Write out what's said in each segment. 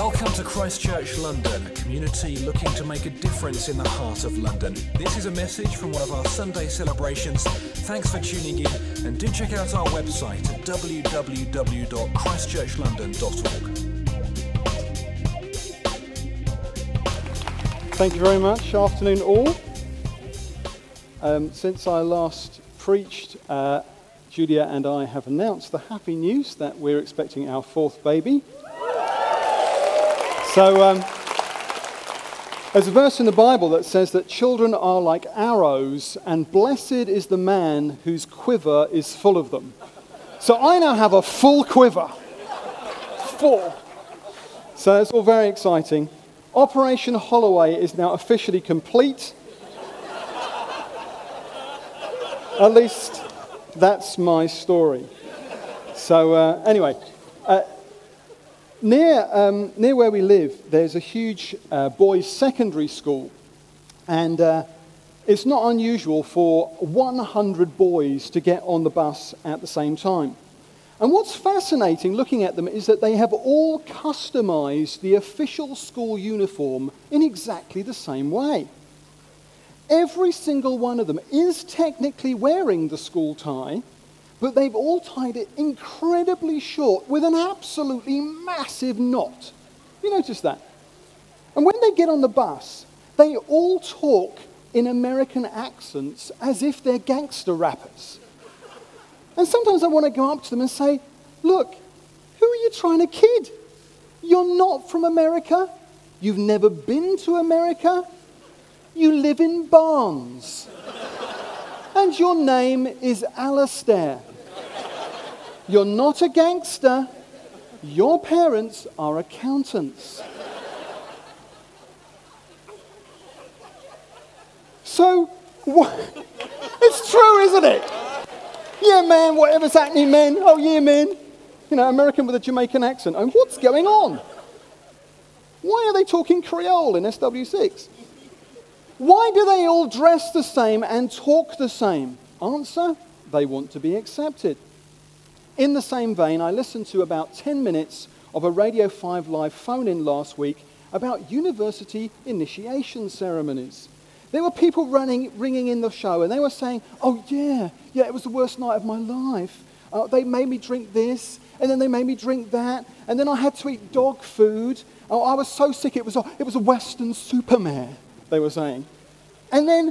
Welcome to Christchurch, London, a community looking to make a difference in the heart of London. This is a message from one of our Sunday celebrations. Thanks for tuning in, and do check out our website at www.christchurchlondon.org. Thank you very much. Afternoon all. Since I last preached, Julia and I have announced the happy news that we're expecting our fourth baby. So, there's a verse in the Bible that says that children are like arrows, and blessed is the man whose quiver is full of them. So I now have a full quiver. Full. So it's all very exciting. Operation Holloway is now officially complete. At least that's my story. So anyway, near where we live, there's a huge boys' secondary school, and it's not unusual for 100 boys to get on the bus at the same time. And what's fascinating looking at them is that they have all customized the official school uniform in exactly the same way. Every single one of them is technically wearing the school tie, but they've all tied it incredibly short with an absolutely massive knot. You notice that? And when they get on the bus, they all talk in American accents as if they're gangster rappers. And sometimes I want to go up to them and say, look, who are you trying to kid? You're not from America. You've never been to America. You live in Barnes. And your name is Alastair. You're not a gangster. Your parents are accountants. So, it's true, isn't it? Yeah, man, whatever's happening, man. Oh, yeah, man. You know, American with a Jamaican accent. And what's going on? Why are they talking Creole in SW6? Why do they all dress the same and talk the same? Answer, they want to be accepted. In the same vein, I listened to about 10 minutes of a Radio 5 Live phone-in last week about university initiation ceremonies. There were people ringing in the show, and they were saying, oh, yeah, it was the worst night of my life. They made me drink this, and then they made me drink that, and then I had to eat dog food. Oh, I was so sick, it was a Western supermare, they were saying. And then,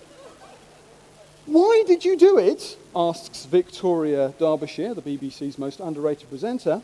why did you do it? Asks Victoria Derbyshire, the BBC's most underrated presenter.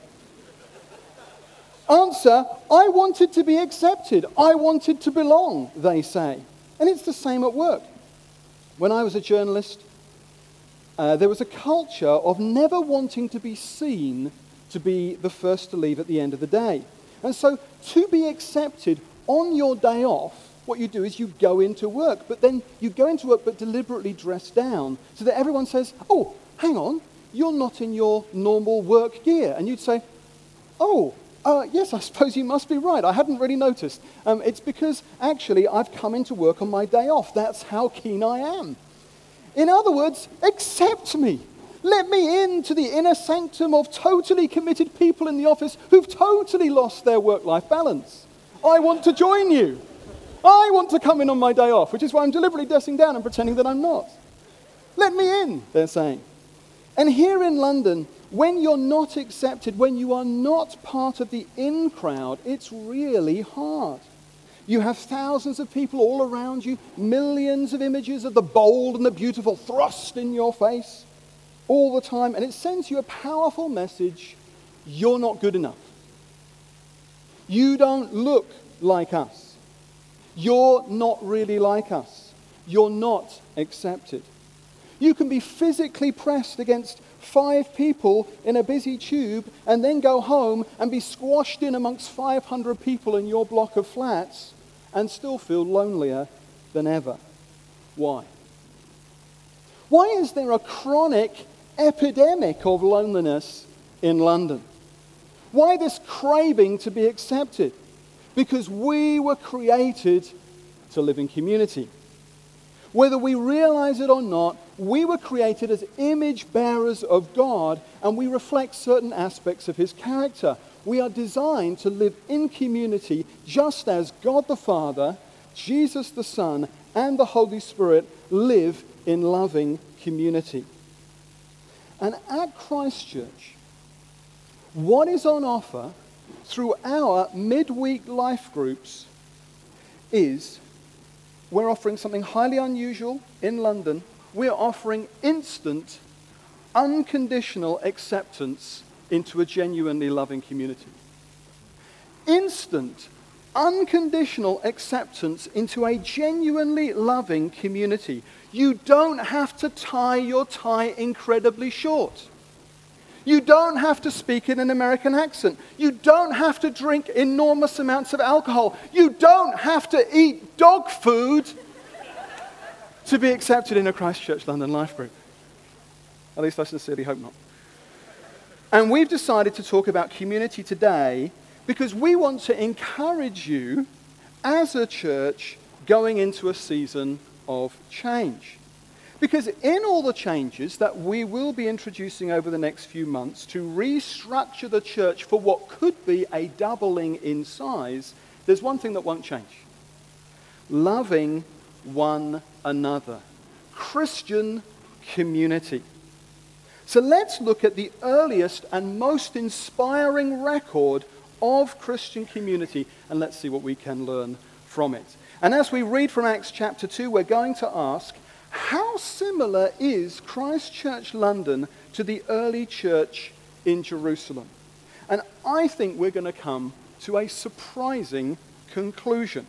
Answer, I wanted to be accepted. I wanted to belong, they say. And it's the same at work. When I was a journalist, there was a culture of never wanting to be seen to be the first to leave at the end of the day. And so to be accepted on your day off, what you do is you go into work, but then you go into work but deliberately dress down so that everyone says, oh, hang on, you're not in your normal work gear. And you'd say, oh, yes, I suppose you must be right. I hadn't really noticed. It's because actually I've come into work on my day off. That's how keen I am. In other words, accept me. Let me into the inner sanctum of totally committed people in the office who've totally lost their work-life balance. I want to join you. I want to come in on my day off, which is why I'm deliberately dressing down and pretending that I'm not. Let me in, they're saying. And here in London, when you're not accepted, when you are not part of the in crowd, it's really hard. You have thousands of people all around you, millions of images of the bold and the beautiful thrust in your face all the time, and it sends you a powerful message: you're not good enough. You don't look like us. You're not really like us. You're not accepted. You can be physically pressed against 5 people in a busy tube and then go home and be squashed in amongst 500 people in your block of flats and still feel lonelier than ever. Why? Why is there a chronic epidemic of loneliness in London? Why this craving to be accepted? Because we were created to live in community. Whether we realize it or not, we were created as image bearers of God, and we reflect certain aspects of his character. We are designed to live in community just as God the Father, Jesus the Son, and the Holy Spirit live in loving community. And at Christ Church, what is on offer through our midweek life groups is we're offering something highly unusual in London. We're offering instant, unconditional acceptance into a genuinely loving community. Instant, unconditional acceptance into a genuinely loving community. You don't have to tie your tie incredibly short. You don't have to speak in an American accent. You don't have to drink enormous amounts of alcohol. You don't have to eat dog food to be accepted in a Christ Church London life group. At least I sincerely hope not. And we've decided to talk about community today because we want to encourage you as a church going into a season of change. Because in all the changes that we will be introducing over the next few months to restructure the church for what could be a doubling in size, there's one thing that won't change. Loving one another. Christian community. So let's look at the earliest and most inspiring record of Christian community, and let's see what we can learn from it. And as we read from Acts chapter 2, we're going to ask, how similar is Christ Church London to the early church in Jerusalem? And I think we're going to come to a surprising conclusion.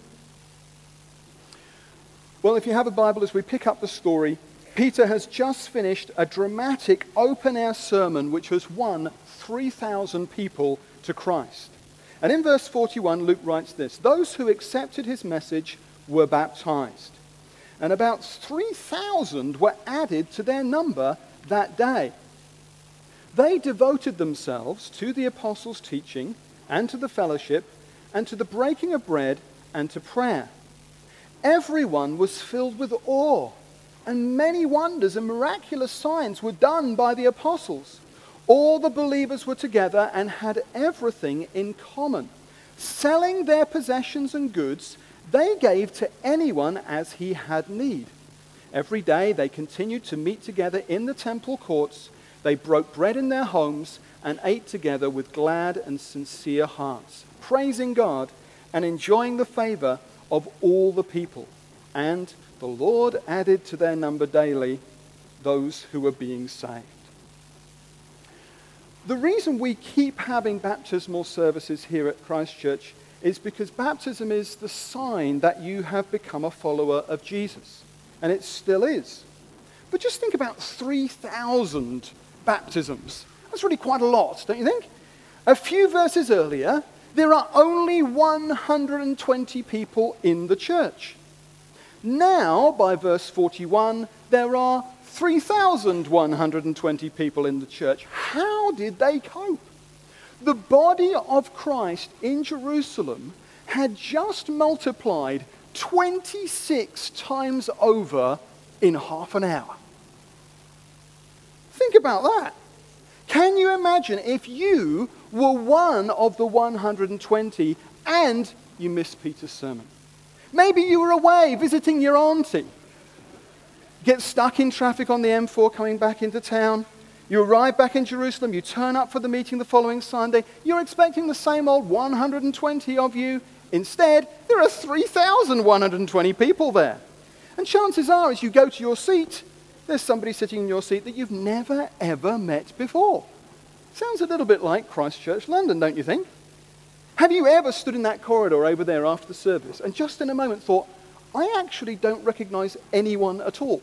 Well, if you have a Bible, as we pick up the story, Peter has just finished a dramatic open-air sermon which has won 3,000 people to Christ. And in verse 41, Luke writes this: "Those who accepted his message were baptized. And about 3,000 were added to their number that day. They devoted themselves to the apostles' teaching and to the fellowship and to the breaking of bread and to prayer. Everyone was filled with awe, and many wonders and miraculous signs were done by the apostles. All the believers were together and had everything in common. Selling their possessions and goods, they gave to anyone as he had need. Every day they continued to meet together in the temple courts. They broke bread in their homes and ate together with glad and sincere hearts, praising God and enjoying the favor of all the people. And the Lord added to their number daily those who were being saved." The reason we keep having baptismal services here at Christ Church is because baptism is the sign that you have become a follower of Jesus. And it still is. But just think about 3,000 baptisms. That's really quite a lot, don't you think? A few verses earlier, there are only 120 people in the church. Now, by verse 41, there are 3,120 people in the church. How did they cope? The body of Christ in Jerusalem had just multiplied 26 times over in half an hour. Think about that. Can you imagine if you were one of the 120 and you missed Peter's sermon? Maybe you were away visiting your auntie. Get stuck in traffic on the M4 coming back into town. You arrive back in Jerusalem. You turn up for the meeting the following Sunday. You're expecting the same old 120 of you. Instead, there are 3,120 people there. And chances are, as you go to your seat, there's somebody sitting in your seat that you've never, ever met before. Sounds a little bit like Christ Church London, don't you think? Have you ever stood in that corridor over there after the service and just in a moment thought, I actually don't recognize anyone at all?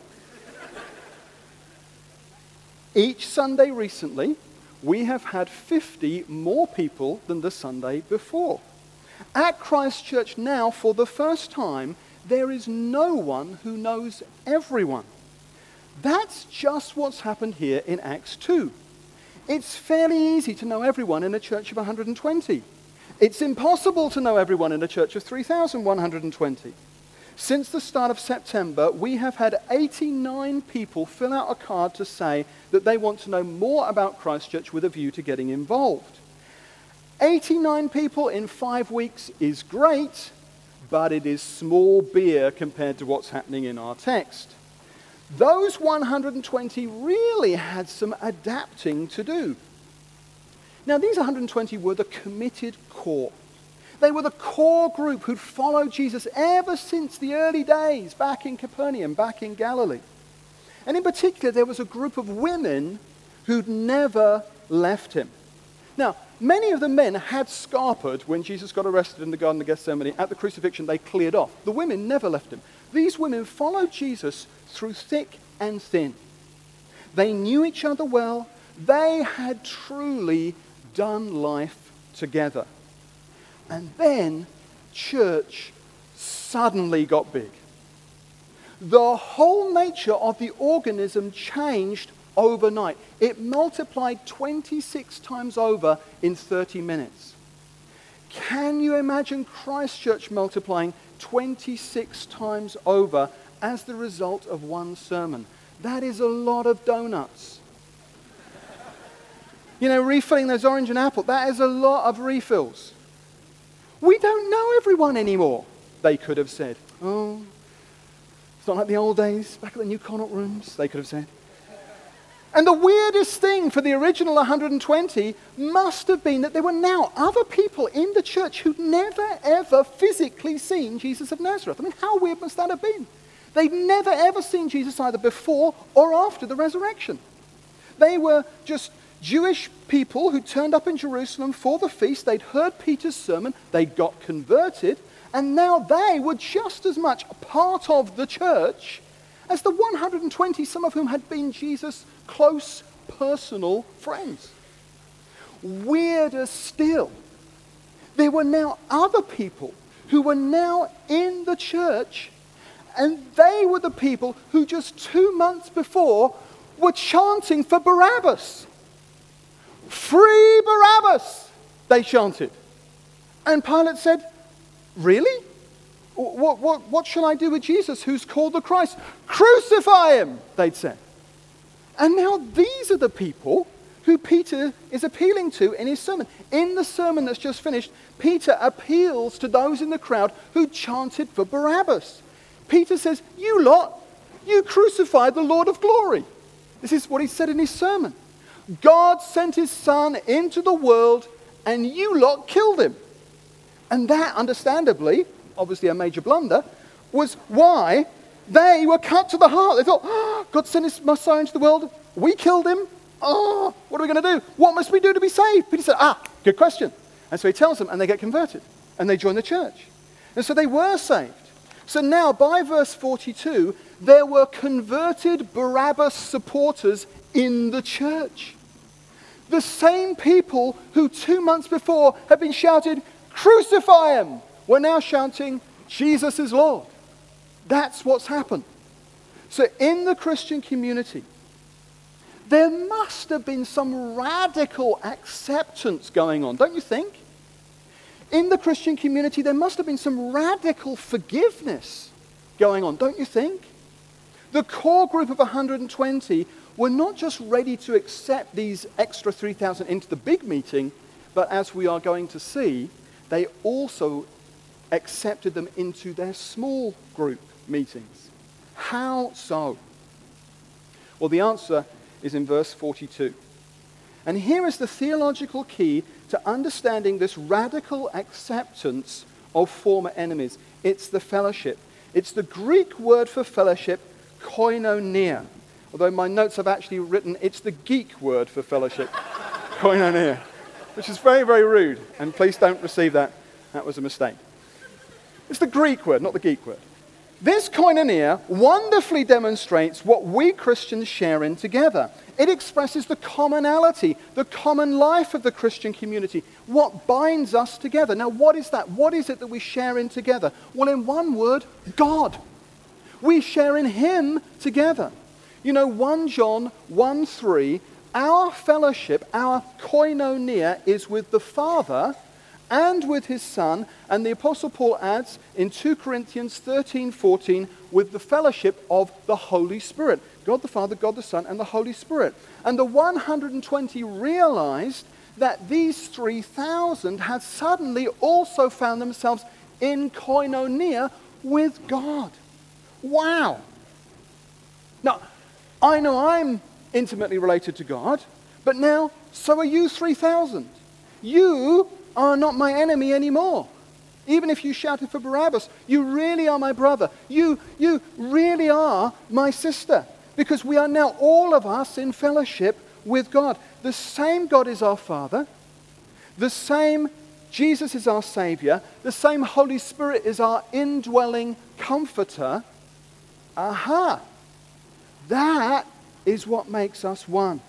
Each Sunday recently, we have had 50 more people than the Sunday before. At Christ Church now, for the first time, there is no one who knows everyone. That's just what's happened here in Acts 2. It's fairly easy to know everyone in a church of 120. It's impossible to know everyone in a church of 3,120. Since the start of September, we have had 89 people fill out a card to say that they want to know more about Christchurch with a view to getting involved. 89 people in 5 weeks is great, but it is small beer compared to what's happening in our text. Those 120 really had some adapting to do. Now, these 120 were the committed core. They were the core group who'd followed Jesus ever since the early days, back in Capernaum, back in Galilee. And in particular, there was a group of women who'd never left him. Now, many of the men had scarpered when Jesus got arrested in the Garden of Gethsemane. At the crucifixion, they cleared off. The women never left him. These women followed Jesus through thick and thin. They knew each other well. They had truly done life together. And then church suddenly got big. The whole nature of the organism changed overnight. It multiplied 26 times over in 30 minutes. Can you imagine Christchurch multiplying 26 times over as the result of one sermon? That is a lot of donuts. You know, refilling those orange and apple, that is a lot of refills. We don't know everyone anymore, they could have said. Oh, it's not like the old days, back at the New Connaught Rooms, they could have said. And the weirdest thing for the original 120 must have been that there were now other people in the church who'd never, ever physically seen Jesus of Nazareth. I mean, how weird must that have been? They'd never, ever seen Jesus either before or after the resurrection. They were just Jewish people who turned up in Jerusalem for the feast. They'd heard Peter's sermon. They got converted. And now they were just as much a part of the church as the 120, some of whom had been Jesus' close personal friends. Weirder still, there were now other people who were now in the church, and they were the people who just 2 months before were chanting for Barabbas. Free Barabbas, they chanted. And Pilate said, really? What shall I do with Jesus, who's called the Christ? Crucify him, they'd said. And now these are the people who Peter is appealing to in his sermon. In the sermon that's just finished, Peter appeals to those in the crowd who chanted for Barabbas. Peter says, you lot, you crucified the Lord of glory. This is what he said in his sermon. God sent his son into the world and you lot killed him. And that, understandably, obviously a major blunder, was why they were cut to the heart. They thought, oh, God sent his Messiah into the world. We killed him. Oh, what are we going to do? What must we do to be saved? Peter said, good question. And so he tells them, and they get converted. And they join the church. And so they were saved. So now, by verse 42, there were converted Barabbas supporters in the church. The same people who 2 months before had been shouted, crucify him, were now shouting, Jesus is Lord. That's what's happened. So in the Christian community, there must have been some radical acceptance going on, don't you think? In the Christian community, there must have been some radical forgiveness going on, don't you think? The core group of 120 were not just ready to accept these extra 3,000 into the big meeting, but as we are going to see, they also accepted them into their small group meetings. How so? Well, the answer is in verse 42. And here is the theological key to understanding this radical acceptance of former enemies. It's the fellowship. It's the Greek word for fellowship, koinonia. Although my notes have actually written, it's the geek word for fellowship, koinonia, which is very, very rude. And please don't receive that. That was a mistake. It's the Greek word, not the geek word. This koinonia wonderfully demonstrates what we Christians share in together. It expresses the commonality, the common life of the Christian community, what binds us together. Now, what is that? What is it that we share in together? Well, in one word, God. We share in him together. You know, 1 John 1:3, our fellowship, our koinonia is with the Father and with his Son, and the Apostle Paul adds in 2 Corinthians 13:14, with the fellowship of the Holy Spirit. God the Father, God the Son, and the Holy Spirit. And the 120 realized that these 3,000 had suddenly also found themselves in koinonia with God. Wow. Now, I know I'm intimately related to God, but now, so are you 3,000. You are not my enemy anymore. Even if you shouted for Barabbas, you really are my brother. You really are my sister. Because we are now all of us in fellowship with God. The same God is our Father. The same Jesus is our Savior. The same Holy Spirit is our indwelling comforter. Aha! That is what makes us one.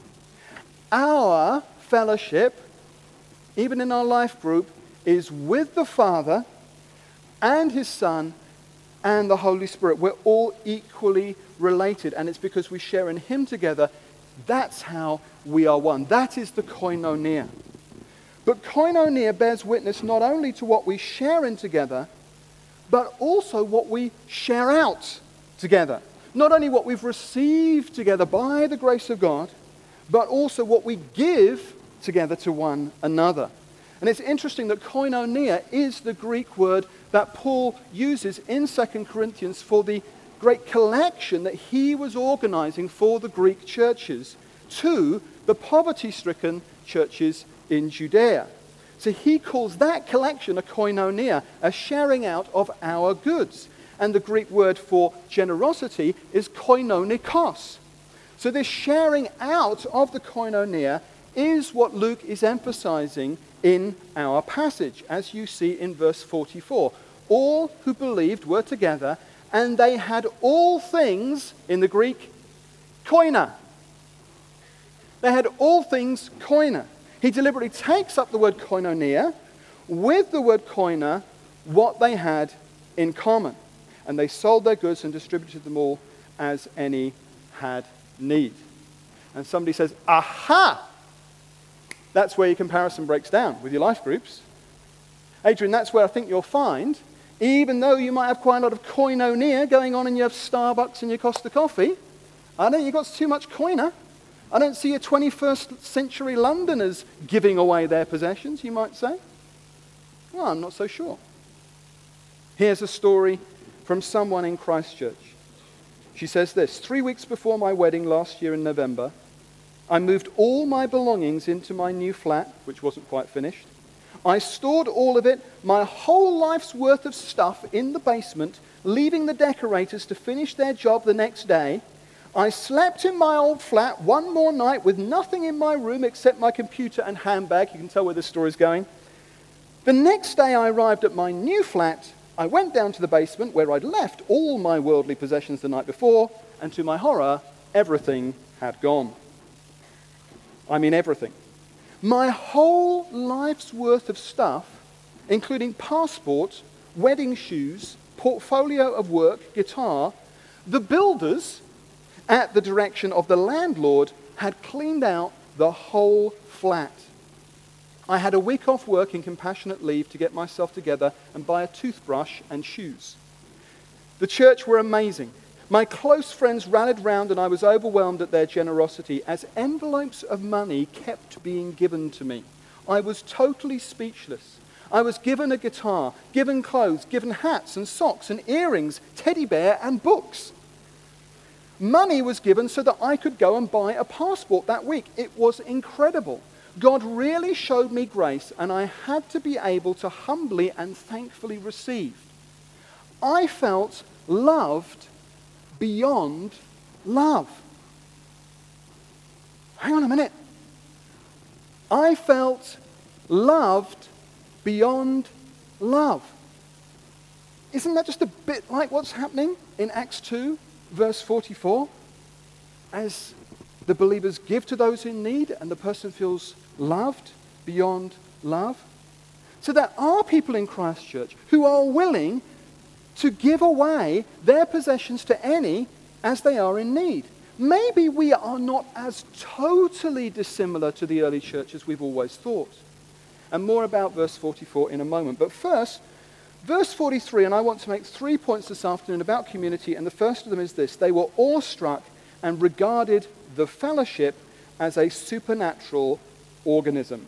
Our fellowship, even in our life group, is with the Father and his Son and the Holy Spirit. We're all equally related, and it's because we share in him together. That's how we are one. That is the koinonia. But koinonia bears witness not only to what we share in together, but also what we share out together. Not only what we've received together by the grace of God, but also what we give together to one another. And it's interesting that koinonia is the Greek word that Paul uses in 2 Corinthians for the great collection that he was organizing for the Greek churches to the poverty-stricken churches in Judea. So he calls that collection a koinonia, a sharing out of our goods. And the Greek word for generosity is koinonikos. So this sharing out of the koinonia is what Luke is emphasizing in our passage, as you see in verse 44. All who believed were together, and they had all things, in the Greek, koina. They had all things koina. He deliberately takes up the word koinonia with the word koina, what they had in common. And they sold their goods and distributed them all as any had need. And somebody says, aha! That's where your comparison breaks down with your life groups. Adrian, that's where I think you'll find, even though you might have quite a lot of koinonia going on and you have Starbucks and your Costa Coffee, I don't think you've got too much koina. I don't see your 21st century Londoners giving away their possessions, you might say. Well, I'm not so sure. Here's a story from someone in Christchurch. She says this: 3 weeks before my wedding last year in November, I moved all my belongings into my new flat, which wasn't quite finished. I stored all of it, my whole life's worth of stuff, in the basement, leaving the decorators to finish their job the next day. I slept in my old flat one more night with nothing in my room except my computer and handbag. You can tell where this story's going. The next day I arrived at my new flat. I went down to the basement where I'd left all my worldly possessions the night before, and to my horror, everything had gone. I mean everything. My whole life's worth of stuff, including passport, wedding shoes, portfolio of work, guitar, the builders, at the direction of the landlord, had cleaned out the whole flat. I had a week off work in compassionate leave to get myself together and buy a toothbrush and shoes. The church were amazing. My close friends rallied round and I was overwhelmed at their generosity as envelopes of money kept being given to me. I was totally speechless. I was given a guitar, given clothes, given hats and socks and earrings, teddy bear and books. Money was given so that I could go and buy a passport that week. It was incredible. God really showed me grace, and I had to be able to humbly and thankfully receive. I felt loved beyond love. Hang on a minute. I felt loved beyond love. Isn't that just a bit like what's happening in Acts 2, verse 44? As the believers give to those in need and the person feels loved beyond love. So there are people in Christchurch who are willing to give away their possessions to any as they are in need. Maybe we are not as totally dissimilar to the early church as we've always thought. and more about verse 44 in a moment. But first, verse 43, and I want to make 3 points this afternoon about community, and the first of them is this: they were awestruck and regarded the fellowship as a supernatural organism.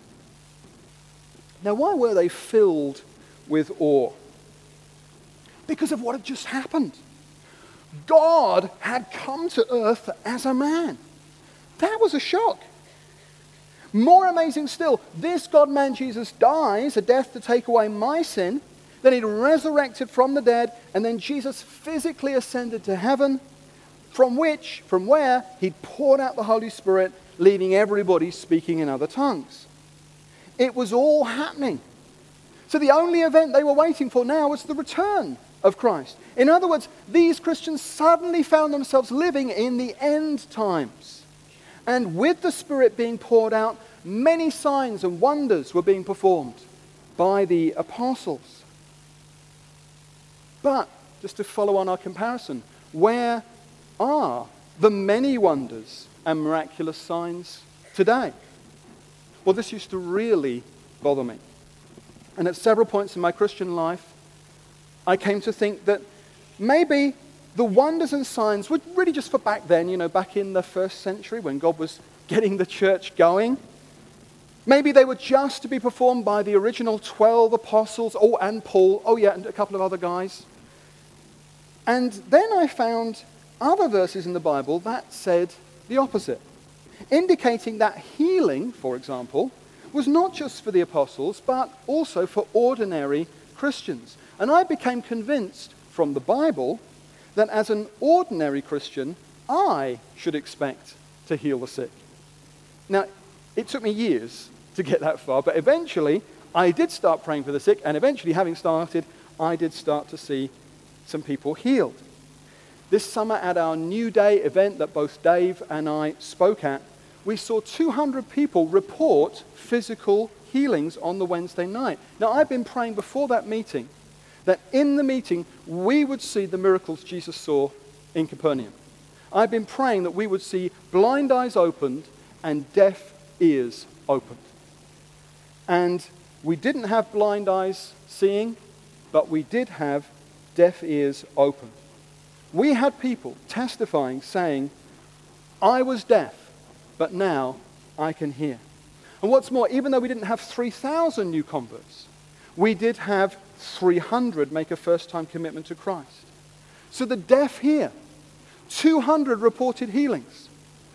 Now, why were they filled with awe? Because of what had just happened. God had come to earth as a man. That was a shock. More amazing still, this God-man Jesus dies a death to take away my sin, then he'd resurrected from the dead, and then Jesus physically ascended to heaven, from where he'd poured out the Holy Spirit, leaving everybody speaking in other tongues. It was all happening. So the only event they were waiting for now was the return of Christ. In other words, these Christians suddenly found themselves living in the end times. And with the Spirit being poured out, many signs and wonders were being performed by the apostles. But, just to follow on our comparison, where are the many wonders and miraculous signs today? Well, this used to really bother me. And at several points in my Christian life, I came to think that maybe the wonders and signs were really just for back then, back in the first century when God was getting the church going. Maybe they were just to be performed by the original 12 apostles, and Paul, and a couple of other guys. And then I found other verses in the Bible that said the opposite, indicating that healing, for example, was not just for the apostles, but also for ordinary Christians. And I became convinced from the Bible that as an ordinary Christian, I should expect to heal the sick. Now, it took me years to get that far, but eventually I did start praying for the sick, and eventually, having started, I did start to see some people healed. This summer at our New Day event that both Dave and I spoke at, we saw 200 people report physical healings on the Wednesday night. Now, I've been praying before that meeting that in the meeting we would see the miracles Jesus saw in Capernaum. I've been praying that we would see blind eyes opened and deaf ears opened. And we didn't have blind eyes seeing, but we did have deaf ears open. We had people testifying, saying, I was deaf, but now I can hear. And what's more, even though we didn't have 3,000 new converts, we did have 300 make a first-time commitment to Christ. So the deaf hear. 200 reported healings.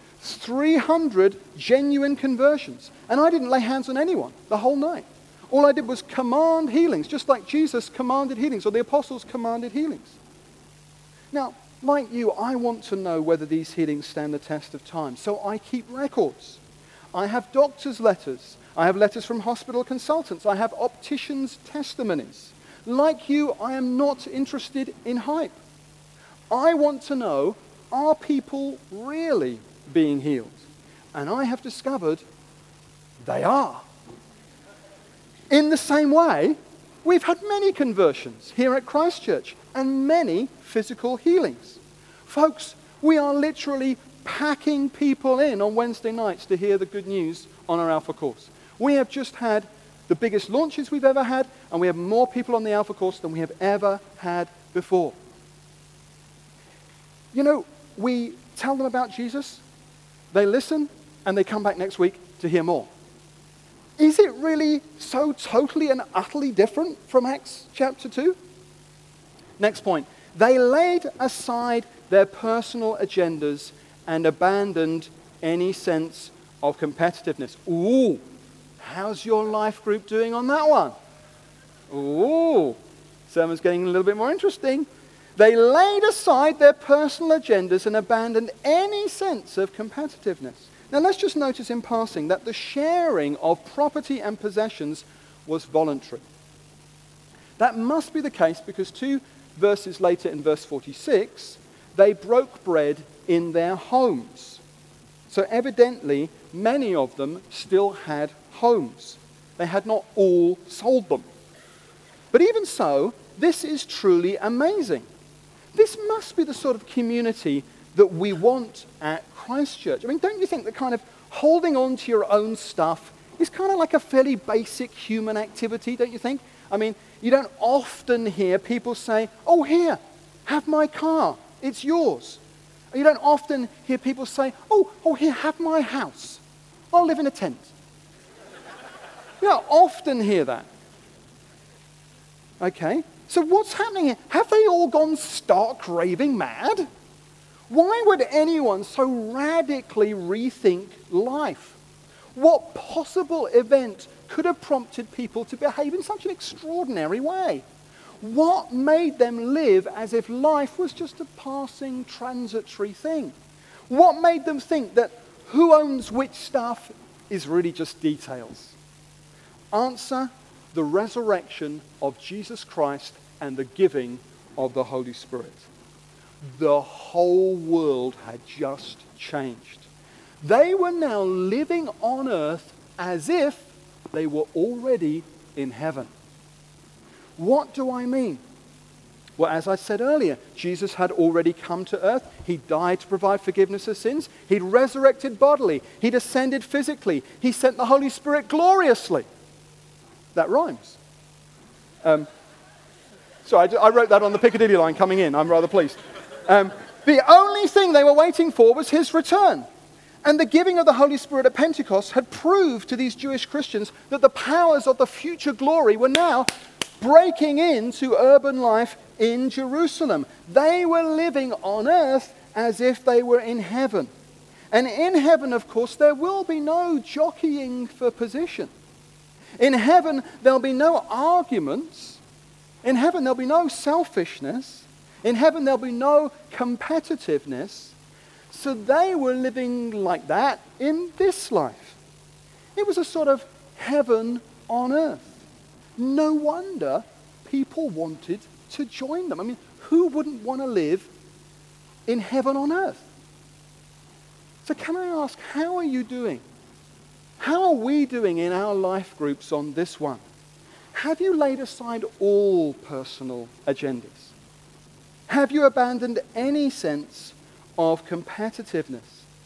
300 genuine conversions. And I didn't lay hands on anyone the whole night. All I did was command healings, just like Jesus commanded healings, or the apostles commanded healings. Now, like you, I want to know whether these healings stand the test of time. So I keep records. I have doctors' letters. I have letters from hospital consultants. I have opticians' testimonies. Like you, I am not interested in hype. I want to know, are people really being healed? And I have discovered they are. In the same way, we've had many conversions here at Christ Church and many physical healings. Folks, we are literally packing people in on Wednesday nights to hear the good news on our Alpha course. We have just had the biggest launches we've ever had, and we have more people on the Alpha course than we have ever had before. We tell them about Jesus, they listen, and they come back next week to hear more. Is it really so totally and utterly different from Acts chapter 2? Next point. They laid aside their personal agendas and abandoned any sense of competitiveness. Ooh, how's your life group doing on that one? Ooh, sermon's getting a little bit more interesting. They laid aside their personal agendas and abandoned any sense of competitiveness. Now let's just notice in passing that the sharing of property and possessions was voluntary. That must be the case because 2 verses later in verse 46, they broke bread in their homes. So evidently, many of them still had homes. They had not all sold them. But even so, this is truly amazing. This must be the sort of community that we want at Christ Church. I mean, don't you think that kind of holding on to your own stuff is kind of like a fairly basic human activity, don't you think? I mean, you don't often hear people say, oh, here, have my car, it's yours. You don't often hear people say, oh, here, have my house, I'll live in a tent. You don't often hear that. Okay, so what's happening here? Have they all gone stark raving mad? Why would anyone so radically rethink life? What possible event could have prompted people to behave in such an extraordinary way? What made them live as if life was just a passing, transitory thing? What made them think that who owns which stuff is really just details? Answer: the resurrection of Jesus Christ and the giving of the Holy Spirit. The whole world had just changed. They were now living on earth as if they were already in heaven. What do I mean? Well, as I said earlier, Jesus had already come to earth. He died to provide forgiveness of sins. He'd resurrected bodily. He'd ascended physically. He sent the Holy Spirit gloriously. That rhymes. So I wrote that on the Piccadilly line coming in. I'm rather pleased. The only thing they were waiting for was his return. And the giving of the Holy Spirit at Pentecost had proved to these Jewish Christians that the powers of the future glory were now breaking into urban life in Jerusalem. They were living on earth as if they were in heaven. And in heaven, of course, there will be no jockeying for position. In heaven, there'll be no arguments. In heaven, there'll be no selfishness. In heaven, there'll be no competitiveness. So they were living like that in this life. It was a sort of heaven on earth. No wonder people wanted to join them. I mean, who wouldn't want to live in heaven on earth? So can I ask, how are you doing? How are we doing in our life groups on this one? Have you laid aside all personal agendas? Have you abandoned any sense of competitiveness?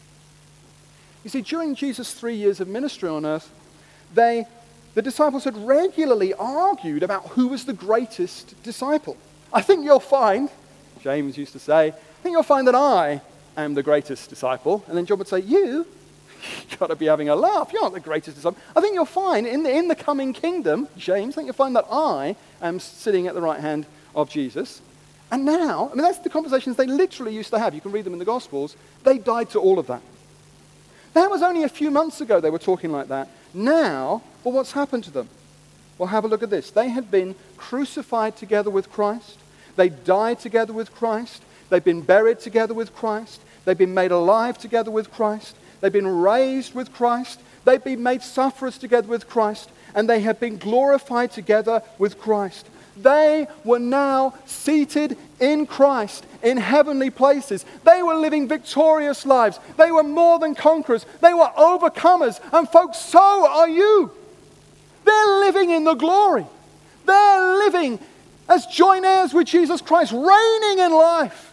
You see, during Jesus' 3 years of ministry on earth, the disciples had regularly argued about who was the greatest disciple. I think you'll find, James used to say, I think you'll find that I am the greatest disciple. And then John would say, you've got to be having a laugh. You aren't the greatest disciple. I think you'll find in the coming kingdom, James, I think you'll find that I am sitting at the right hand of Jesus. And now, I mean, that's the conversations they literally used to have. You can read them in the Gospels. They died to all of that. That was only a few months ago they were talking like that. Now, well, what's happened to them? Well, have a look at this. They had been crucified together with Christ. They died together with Christ. They've been buried together with Christ. They've been made alive together with Christ. They've been raised with Christ. They've been made sufferers together with Christ. And they have been glorified together with Christ. They were now seated in Christ in heavenly places. They were living victorious lives. They were more than conquerors. They were overcomers. And folks, so are you. They're living in the glory. They're living as joint heirs with Jesus Christ, reigning in life.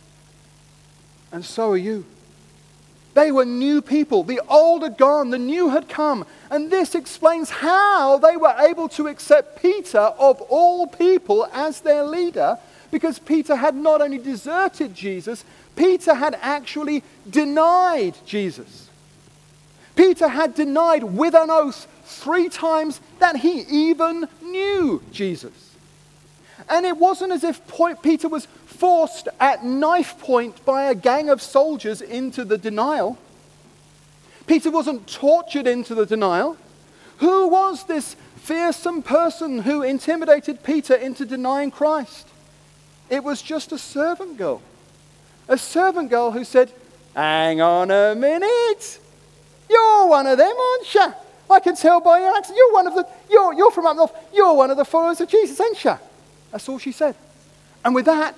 And so are you. They were new people. The old had gone, the new had come. And this explains how they were able to accept Peter, of all people, as their leader, because Peter had not only deserted Jesus, Peter had actually denied Jesus. Peter had denied with an oath 3 times that he even knew Jesus. And it wasn't as if Peter was forced at knife point by a gang of soldiers into the denial. Peter wasn't tortured into the denial. Who was this fearsome person who intimidated Peter into denying Christ? It was just a servant girl. A servant girl who said, hang on a minute. You're one of them, aren't you? I can tell by your accent. You're from up north. You're one of the followers of Jesus, ain't you? That's all she said. And with that,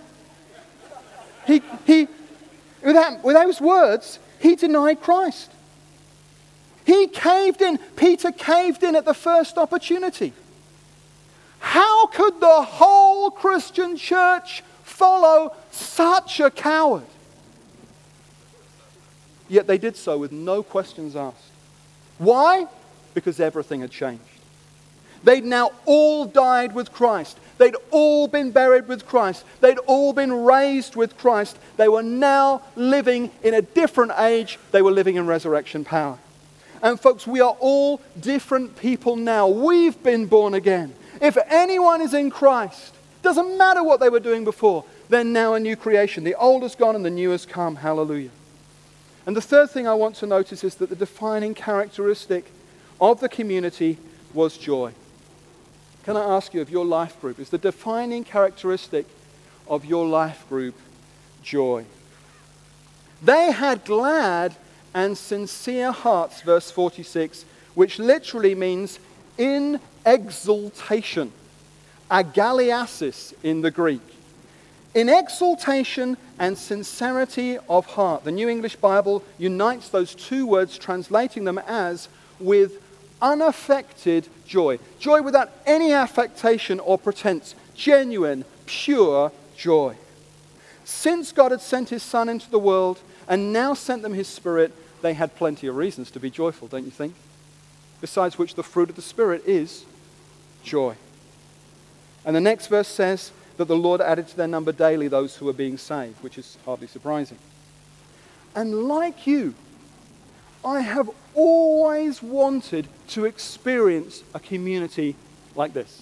with those words, he denied Christ. He caved in. Peter caved in at the first opportunity. How could the whole Christian church follow such a coward? Yet they did so with no questions asked. Why? because everything had changed. They'd now all died with Christ. They'd all been buried with Christ. They'd all been raised with Christ. They were now living in a different age. They were living in resurrection power. And folks, we are all different people now. We've been born again. If anyone is in Christ, doesn't matter what they were doing before, they're now a new creation. The old has gone and the new has come. Hallelujah. And the third thing I want to notice is that the defining characteristic of the community was joy. Can I ask you, of your life group, is the defining characteristic of your life group joy? They had glad and sincere hearts, verse 46, which literally means in exultation. Agaliasis in the Greek. In exultation and sincerity of heart. The New English Bible unites those two words, translating them as with unaffected joy. Joy without any affectation or pretense. Genuine, pure joy. Since God had sent his Son into the world and now sent them his Spirit, they had plenty of reasons to be joyful, don't you think? Besides which the fruit of the Spirit is joy. And the next verse says that the Lord added to their number daily those who were being saved, which is hardly surprising. And like you, I have always wanted to experience a community like this.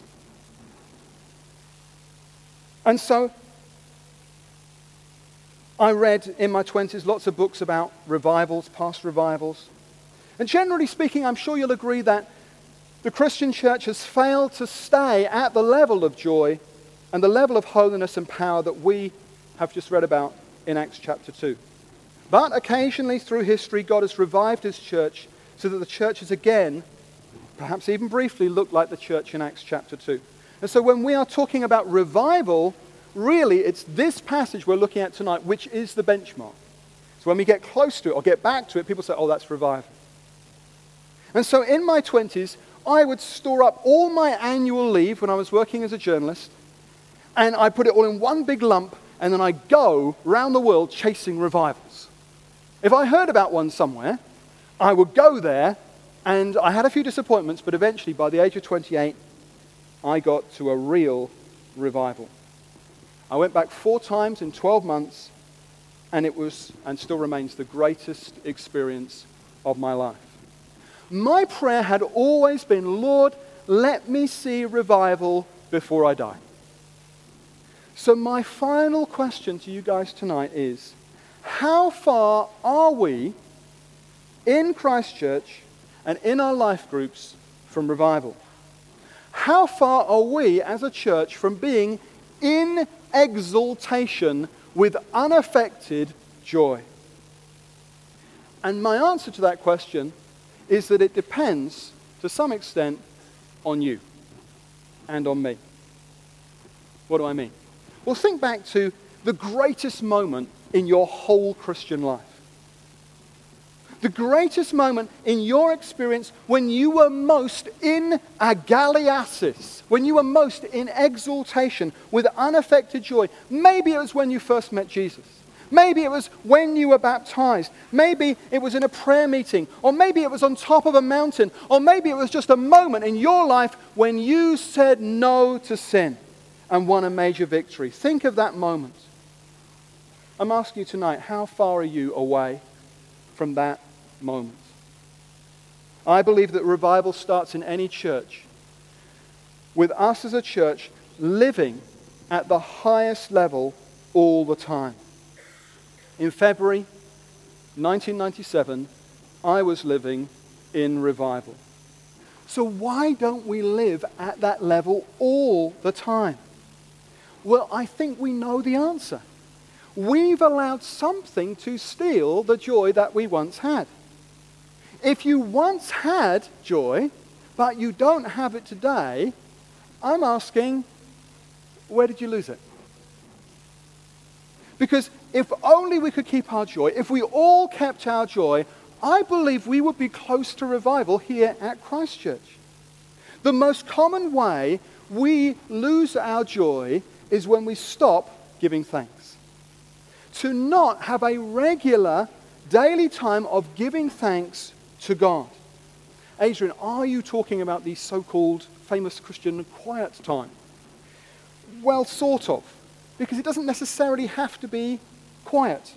And so, I read in my 20s lots of books about revivals, past revivals. And generally speaking, I'm sure you'll agree that the Christian church has failed to stay at the level of joy and the level of holiness and power that we have just read about in Acts chapter 2. But occasionally through history, God has revived his church so that the church has again, perhaps even briefly, looked like the church in Acts chapter 2. And so when we are talking about revival, really it's this passage we're looking at tonight, which is the benchmark. So when we get close to it or get back to it, people say, oh, that's revival. And so in my 20s, I would store up all my annual leave when I was working as a journalist, and I put it all in one big lump, and then I go round the world chasing revivals. If I heard about one somewhere, I would go there, and I had a few disappointments, but eventually, by the age of 28, I got to a real revival. I went back 4 times in 12 months, and it was, and still remains, the greatest experience of my life. My prayer had always been, Lord, let me see revival before I die. So my final question to you guys tonight is, how far are we in Christchurch and in our life groups from revival? How far are we as a church from being in exultation with unaffected joy? And my answer to that question is that it depends, to some extent, on you and on me. What do I mean? Well, think back to the greatest moment in your whole Christian life. The greatest moment in your experience when you were most in agaliasis, when you were most in exultation with unaffected joy. Maybe it was when you first met Jesus. Maybe it was when you were baptized. Maybe it was in a prayer meeting. Or maybe it was on top of a mountain. Or maybe it was just a moment in your life when you said no to sin and won a major victory. Think of that moment. I'm asking you tonight, how far are you away from that moment? I believe that revival starts in any church with us as a church living at the highest level all the time. In February 1997, I was living in revival. So why don't we live at that level all the time? Well, I think we know the answer. We've allowed something to steal the joy that we once had. If you once had joy, but you don't have it today, I'm asking, where did you lose it? Because if only we could keep our joy, if we all kept our joy, I believe we would be close to revival here at Christchurch. The most common way we lose our joy is when we stop giving thanks. To not have a regular daily time of giving thanks to God. Adrian, are you talking about the so-called famous Christian quiet time? Well, sort of, because it doesn't necessarily have to be quiet.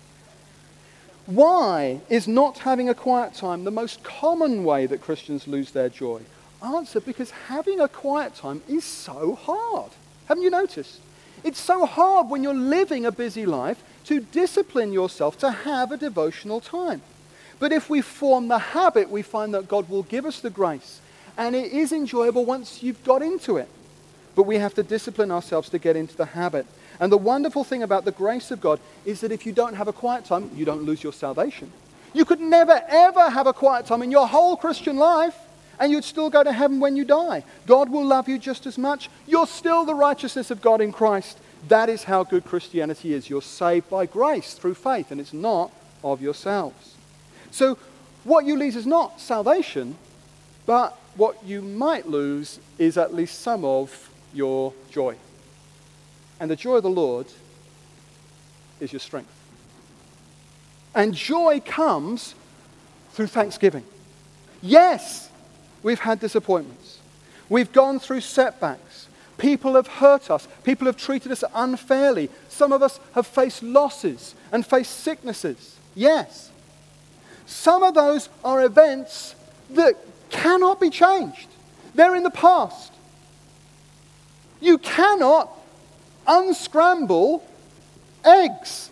Why is not having a quiet time the most common way that Christians lose their joy? Answer, because having a quiet time is so hard. Haven't you noticed? It's so hard when you're living a busy life to discipline yourself to have a devotional time. But if we form the habit, we find that God will give us the grace. And it is enjoyable once you've got into it. But we have to discipline ourselves to get into the habit. And the wonderful thing about the grace of God is that if you don't have a quiet time, you don't lose your salvation. You could never, ever have a quiet time in your whole Christian life, and you'd still go to heaven when you die. God will love you just as much. You're still the righteousness of God in Christ. That is how good Christianity is. You're saved by grace through faith, and it's not of yourselves. So what you lose is not salvation, but what you might lose is at least some of your joy. And the joy of the Lord is your strength. And joy comes through thanksgiving. Yes, we've had disappointments. We've gone through setbacks. People have hurt us. People have treated us unfairly. Some of us have faced losses and faced sicknesses. Yes. Some of those are events that cannot be changed. They're in the past. You cannot unscramble eggs.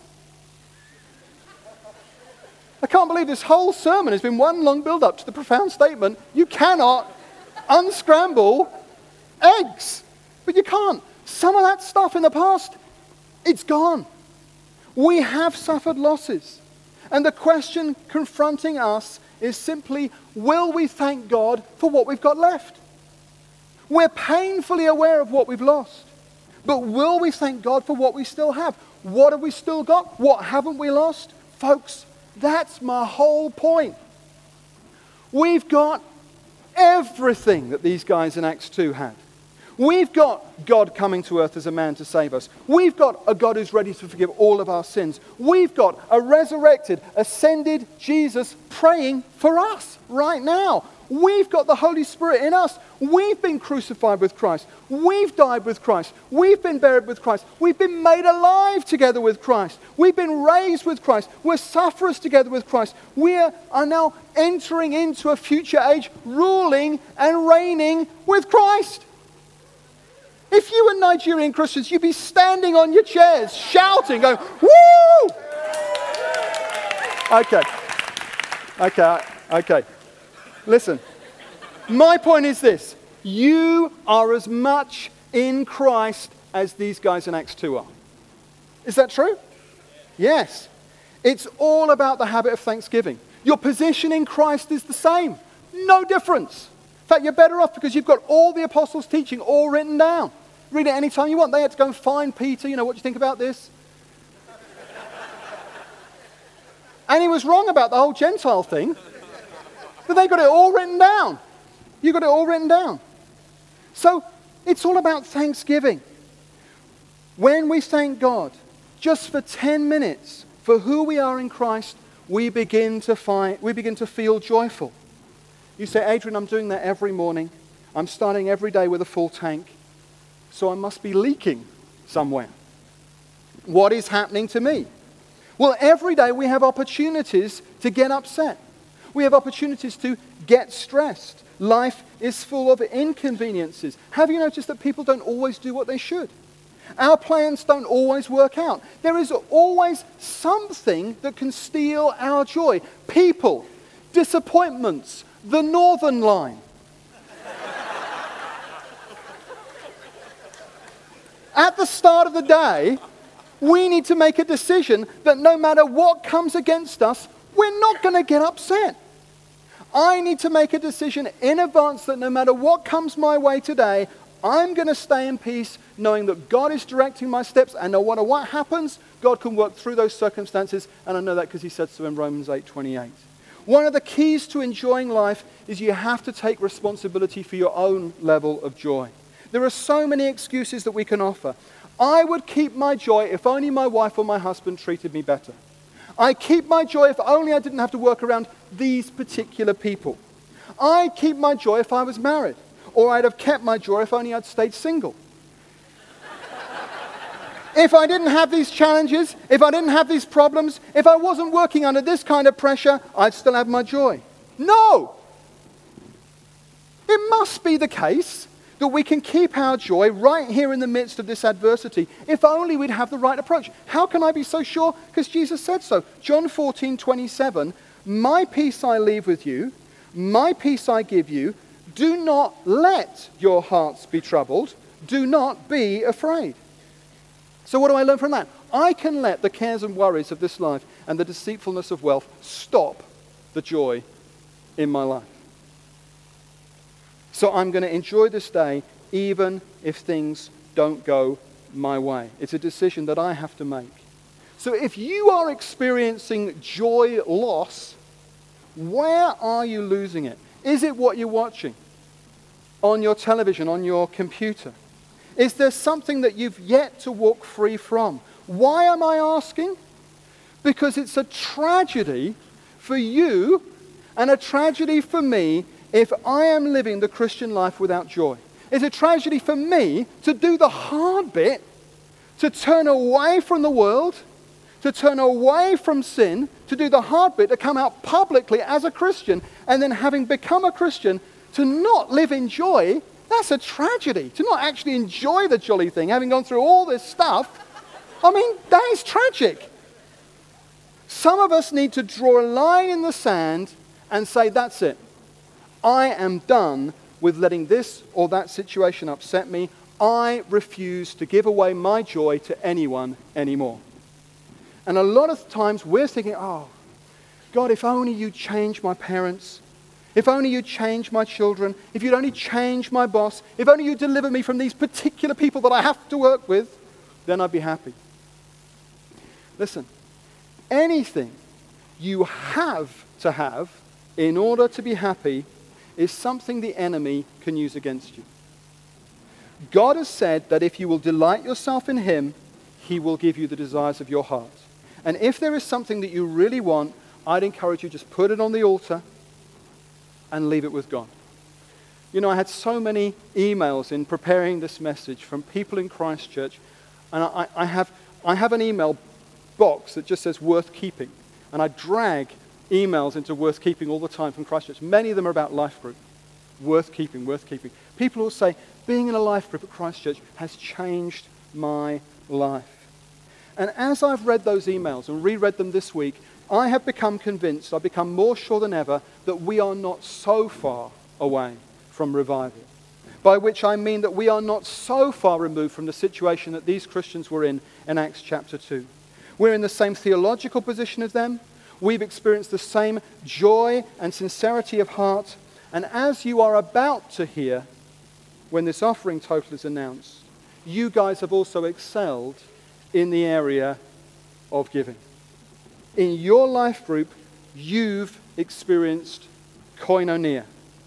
I can't believe this whole sermon has been one long build-up to the profound statement, you cannot unscramble eggs. But you can't. Some of that stuff in the past, it's gone. We have suffered losses. And the question confronting us is simply, will we thank God for what we've got left? We're painfully aware of what we've lost. But will we thank God for what we still have? What have we still got? What haven't we lost? Folks, that's my whole point. We've got everything that these guys in Acts 2 had. We've got God coming to earth as a man to save us. We've got a God who's ready to forgive all of our sins. We've got a resurrected, ascended Jesus praying for us right now. We've got the Holy Spirit in us. We've been crucified with Christ. We've died with Christ. We've been buried with Christ. We've been made alive together with Christ. We've been raised with Christ. We're sufferers together with Christ. We are now entering into a future age, ruling and reigning with Christ. If you were Nigerian Christians, you'd be standing on your chairs, shouting, going, woo! Okay. Listen, my point is this. You are as much in Christ as these guys in Acts 2 are. Is that true? Yes. It's all about the habit of thanksgiving. Your position in Christ is the same. No difference. In fact, you're better off because you've got all the apostles' teaching all written down. Read it anytime you want. They had to go and find Peter. What do you think about this? And he was wrong about the whole Gentile thing. But they got it all written down. You got it all written down. So it's all about thanksgiving. When we thank God, just for 10 minutes, for who we are in Christ, we begin to feel joyful. You say, Adrian, I'm doing that every morning. I'm starting every day with a full tank. So I must be leaking somewhere. What is happening to me? Well, every day we have opportunities to get upset. We have opportunities to get stressed. Life is full of inconveniences. Have you noticed that people don't always do what they should? Our plans don't always work out. There is always something that can steal our joy. People, disappointments, the Northern Line. At the start of the day, we need to make a decision that no matter what comes against us, we're not going to get upset. I need to make a decision in advance that no matter what comes my way today, I'm going to stay in peace, knowing that God is directing my steps, and no matter what happens, God can work through those circumstances, and I know that because he said so in Romans 8:28. One of the keys to enjoying life is you have to take responsibility for your own level of joy. There are so many excuses that we can offer. I would keep my joy if only my wife or my husband treated me better. I keep my joy if only I didn't have to work around these particular people. I'd keep my joy if I was married, or I'd have kept my joy if only I'd stayed single. If I didn't have these challenges, if I didn't have these problems, if I wasn't working under this kind of pressure, I'd still have my joy. No! It must be the case that we can keep our joy right here in the midst of this adversity, if only we'd have the right approach. How can I be so sure? Because Jesus said so. John 14:27, my peace I leave with you, my peace I give you. Do not let your hearts be troubled. Do not be afraid. So what do I learn from that? I can let the cares and worries of this life and the deceitfulness of wealth stop the joy in my life. So I'm going to enjoy this day even if things don't go my way. It's a decision that I have to make. So if you are experiencing joy loss, where are you losing it? Is it what you're watching on your television, on your computer? Is there something that you've yet to walk free from? Why am I asking? Because it's a tragedy for you and a tragedy for me if I am living the Christian life without joy. It's a tragedy for me to do the hard bit, to turn away from the world, to turn away from sin, to do the hard bit, to come out publicly as a Christian, and then having become a Christian, to not live in joy. That's a tragedy. To not actually enjoy the jolly thing, having gone through all this stuff, I mean, that is tragic. Some of us need to draw a line in the sand and say, that's it. I am done with letting this or that situation upset me. I refuse to give away my joy to anyone anymore. And a lot of times we're thinking, oh, God, if only you change my parents. If only you change my children, if you'd only change my boss, if only you deliver me from these particular people that I have to work with, then I'd be happy. Listen, anything you have to have in order to be happy is something the enemy can use against you. God has said that if you will delight yourself in him, he will give you the desires of your heart. And if there is something that you really want, I'd encourage you just put it on the altar and leave it with God. You know, I had so many emails in preparing this message from people in Christchurch, and I have an email box that just says worth keeping, and I drag emails into worth keeping all the time from Christchurch. Many of them are about life group. Worth keeping, worth keeping. People will say, being in a life group at Christchurch has changed my life. And as I've read those emails and reread them this week, I have become convinced, I've become more sure than ever, that we are not so far away from revival. By which I mean that we are not so far removed from the situation that these Christians were in Acts chapter 2. We're in the same theological position as them. We've experienced the same joy and sincerity of heart. And as you are about to hear, when this offering total is announced, you guys have also excelled in the area of giving. In your life group, you've experienced koinonia,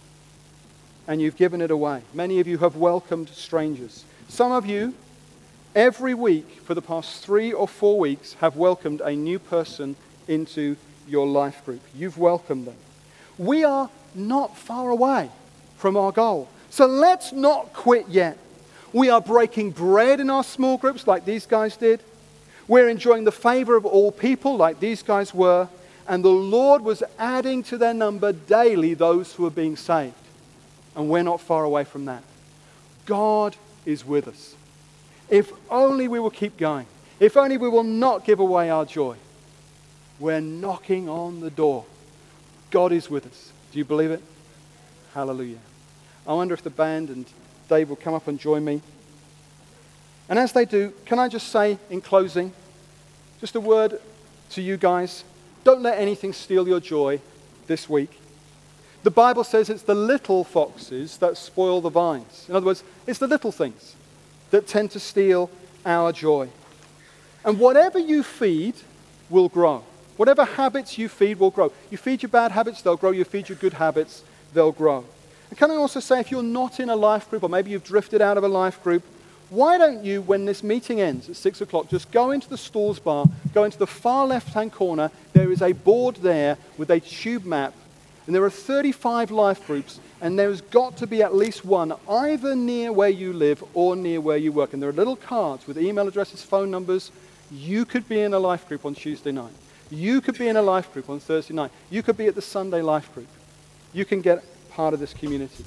and you've given it away. Many of you have welcomed strangers. Some of you, every week for the past 3 or 4 weeks, have welcomed a new person into your life group. You've welcomed them. We are not far away from our goal. So let's not quit yet. We are breaking bread in our small groups like these guys did. We're enjoying the favor of all people like these guys were. And the Lord was adding to their number daily those who are being saved. And we're not far away from that. God is with us. If only we will keep going. If only we will not give away our joy. We're knocking on the door. God is with us. Do you believe it? Hallelujah. I wonder if the band and Dave will come up and join me. And as they do, can I just say in closing, just a word to you guys. Don't let anything steal your joy this week. The Bible says it's the little foxes that spoil the vines. In other words, it's the little things that tend to steal our joy. And whatever you feed will grow. Whatever habits you feed will grow. You feed your bad habits, they'll grow. You feed your good habits, they'll grow. And can I also say, if you're not in a life group, or maybe you've drifted out of a life group, why don't you, when this meeting ends at 6 o'clock, just go into the stalls bar, go into the far left-hand corner. There is a board there with a tube map, And there are 35 life groups, and there's got to be at least one either near where you live or near where you work. And there are little cards with email addresses, phone numbers. You could be in a life group on Tuesday night. You could be in a life group on Thursday night. You could be at the Sunday life group. You can get part of this community.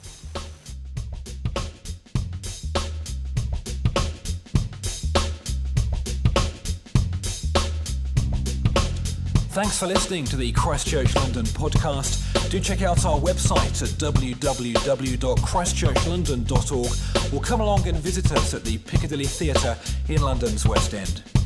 Thanks for listening to the Christchurch London podcast. Do check out our website at www.christchurchlondon.org or come along and visit us at the Piccadilly Theatre in London's West End.